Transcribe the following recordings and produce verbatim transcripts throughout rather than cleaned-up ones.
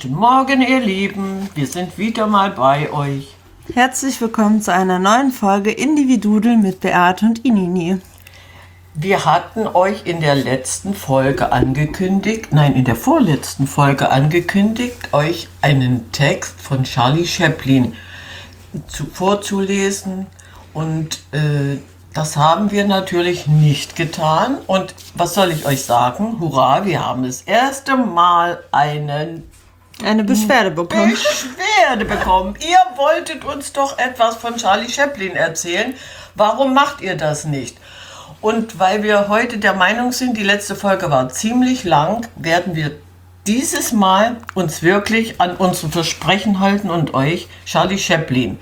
Guten Morgen, ihr Lieben. Wir sind wieder mal bei euch. Herzlich willkommen zu einer neuen Folge Individudel mit Beate und Inini. Wir hatten euch in der letzten Folge angekündigt, nein, in der vorletzten Folge angekündigt, euch einen Text von Charlie Chaplin zu, vorzulesen. Und äh, das haben wir natürlich nicht getan. Und was soll ich euch sagen? Hurra, wir haben das erste Mal einen Eine Beschwerde bekommen. Beschwerde bekommen. Ihr wolltet uns doch etwas von Charlie Chaplin erzählen. Warum macht ihr das nicht? Und weil wir heute der Meinung sind, die letzte Folge war ziemlich lang, werden wir dieses Mal uns wirklich an unsere Versprechen halten und euch Charlie Chaplin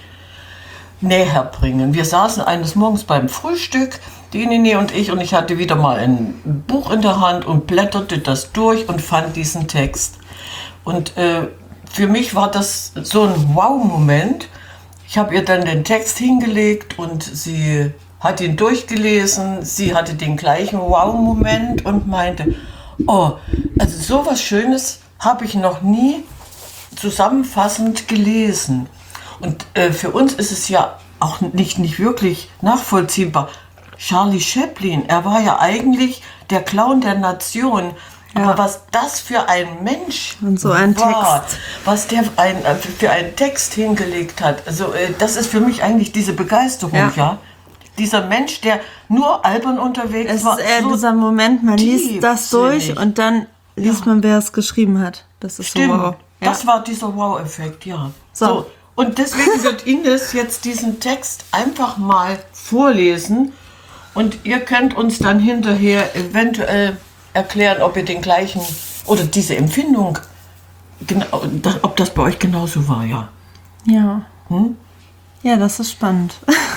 näher bringen. Wir saßen eines Morgens beim Frühstück, die Nini und ich, und ich hatte wieder mal ein Buch in der Hand und blätterte das durch und fand diesen Text. Und äh, für mich war das so ein Wow-Moment. Ich habe ihr dann den Text hingelegt und sie hat ihn durchgelesen. Sie hatte den gleichen Wow-Moment und meinte, oh, also sowas Schönes habe ich noch nie zusammenfassend gelesen. Und äh, für uns ist es ja auch nicht, nicht wirklich nachvollziehbar. Charlie Chaplin, er war ja eigentlich der Clown der Nation. Ja. Aber was das für ein Mensch und so ein war, Text. was der ein, für einen Text hingelegt hat, also äh, das ist für mich eigentlich diese Begeisterung, ja. ja? Dieser Mensch, der nur albern unterwegs es war. Es ist eher so dieser Moment, man liest das durch und dann liest ja. man, wer es geschrieben hat. Das ist Stimmt, so wow. Ja. Das war dieser Wow-Effekt, ja. So. so. Und deswegen wird Ines jetzt diesen Text einfach mal vorlesen und ihr könnt uns dann hinterher eventuell erklären, ob ihr den gleichen oder diese Empfindung, genau, ob das bei euch genauso war, ja. Ja. Hm? Ja, das ist spannend.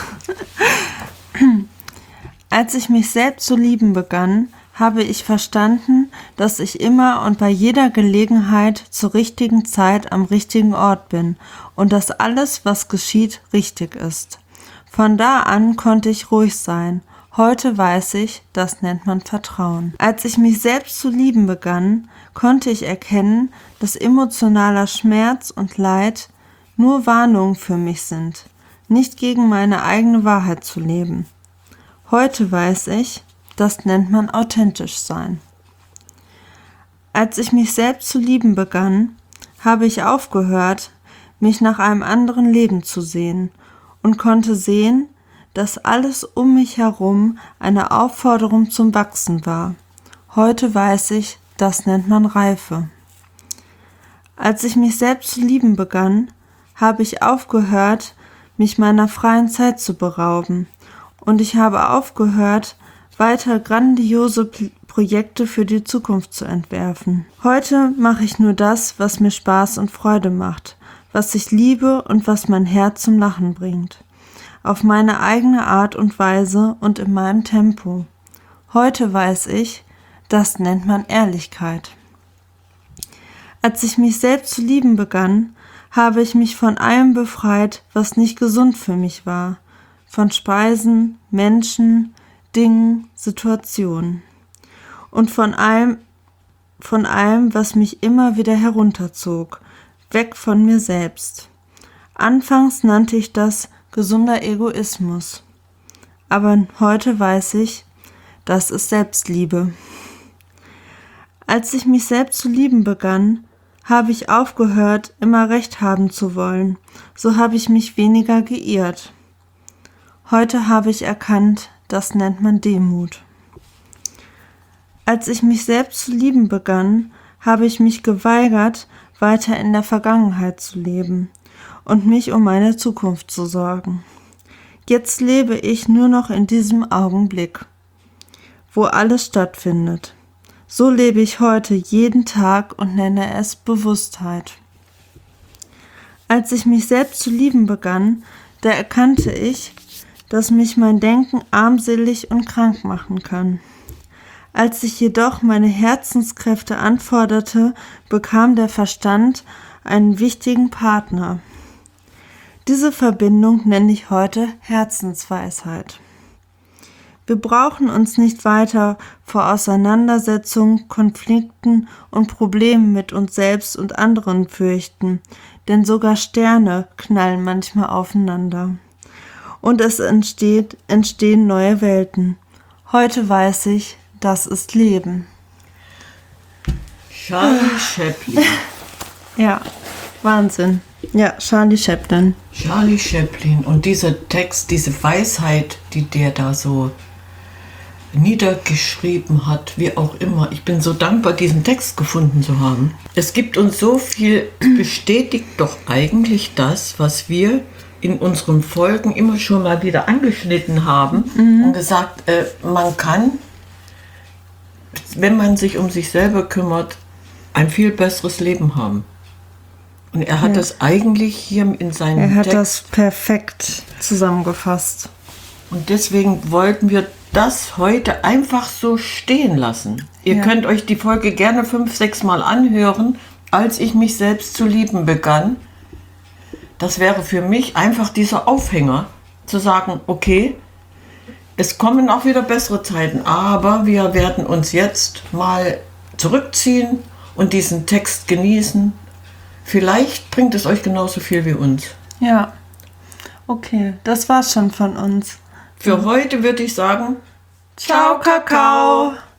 Als ich mich selbst zu lieben begann, habe ich verstanden, dass ich immer und bei jeder Gelegenheit zur richtigen Zeit am richtigen Ort bin und dass alles, was geschieht, richtig ist. Von da an konnte ich ruhig sein. Heute weiß ich, das nennt man Vertrauen. Als ich mich selbst zu lieben begann, konnte ich erkennen, dass emotionaler Schmerz und Leid nur Warnungen für mich sind, nicht gegen meine eigene Wahrheit zu leben. Heute weiß ich, das nennt man authentisch sein. Als ich mich selbst zu lieben begann, habe ich aufgehört, mich nach einem anderen Leben zu sehen und konnte sehen, dass alles um mich herum eine Aufforderung zum Wachsen war. Heute weiß ich, das nennt man Reife. Als ich mich selbst zu lieben begann, habe ich aufgehört, mich meiner freien Zeit zu berauben, und ich habe aufgehört, weiter grandiose P- Projekte für die Zukunft zu entwerfen. Heute mache ich nur das, was mir Spaß und Freude macht, was ich liebe und was mein Herz zum Lachen bringt. Auf meine eigene Art und Weise und in meinem Tempo. Heute weiß ich, das nennt man Ehrlichkeit. Als ich mich selbst zu lieben begann, habe ich mich von allem befreit, was nicht gesund für mich war. Von Speisen, Menschen, Dingen, Situationen. Und von allem, von allem, was mich immer wieder herunterzog, weg von mir selbst. Anfangs nannte ich das gesunder Egoismus. Aber heute weiß ich, das ist Selbstliebe. Als ich mich selbst zu lieben begann, habe ich aufgehört, immer Recht haben zu wollen. So habe ich mich weniger geirrt. Heute habe ich erkannt, das nennt man Demut. Als ich mich selbst zu lieben begann, habe ich mich geweigert, weiter in der Vergangenheit zu leben und mich um meine Zukunft zu sorgen. Jetzt lebe ich nur noch in diesem Augenblick, wo alles stattfindet. So lebe ich heute jeden Tag und nenne es Bewusstheit. Als ich mich selbst zu lieben begann, da erkannte ich, dass mich mein Denken armselig und krank machen kann. Als ich jedoch meine Herzenskräfte anforderte, bekam der Verstand einen wichtigen Partner. Diese Verbindung nenne ich heute Herzensweisheit. Wir brauchen uns nicht weiter vor Auseinandersetzungen, Konflikten und Problemen mit uns selbst und anderen fürchten, denn sogar Sterne knallen manchmal aufeinander. Und es entsteht, entstehen neue Welten. Heute weiß ich, das ist Leben. Charlie Chaplin. Ja, Wahnsinn. Ja, Charlie Chaplin. Charlie Chaplin und dieser Text, diese Weisheit, die der da so niedergeschrieben hat, wie auch immer. Ich bin so dankbar, diesen Text gefunden zu haben. Es gibt uns so viel, bestätigt doch eigentlich das, was wir in unseren Folgen immer schon mal wieder angeschnitten haben mhm. und gesagt, äh, man kann, wenn man sich um sich selber kümmert, ein viel besseres Leben haben. Und er hat ja. das eigentlich hier in seinem Er hat Text das perfekt zusammengefasst. Und deswegen wollten wir das heute einfach so stehen lassen. Ihr ja. könnt euch die Folge gerne fünf, sechs Mal anhören, als ich mich selbst zu lieben begann. Das wäre für mich einfach dieser Aufhänger, zu sagen, okay, es kommen auch wieder bessere Zeiten, aber wir werden uns jetzt mal zurückziehen und diesen Text genießen. Vielleicht bringt es euch genauso viel wie uns. Ja, okay, das war's schon von uns. Für heute würde ich sagen, ciao, Kakao!